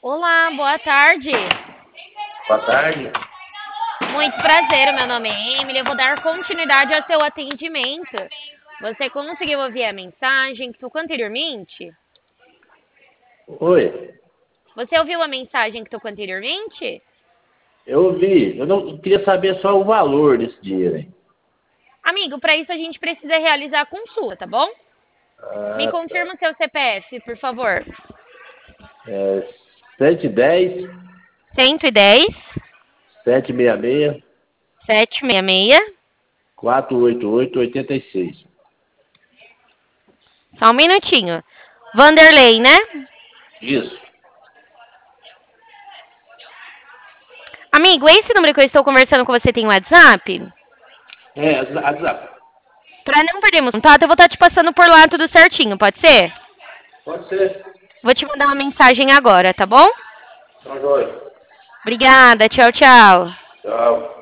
Olá, boa tarde. Boa tarde. Muito prazer, o meu nome é Emily. Eu vou dar continuidade ao seu atendimento. Você conseguiu ouvir a mensagem que tocou anteriormente? Oi, Você ouviu a mensagem que tocou anteriormente? eu ouvi. Eu não queria saber só o valor desse dinheiro aí. Amigo, para isso a gente precisa realizar a consulta, tá bom? Me Ah, tá. confirma o seu CPF, por favor. 710 110 766 766. 488 86. Só um minutinho. Vanderlei, né? Isso. Amigo, esse número que eu estou conversando com você tem WhatsApp? WhatsApp. Para não perdermos contato, eu vou estar te passando por lá tudo certinho, pode ser? Pode ser. Vou te mandar uma mensagem agora, tá bom? Tá joia. Obrigada, tchau, tchau. Tchau.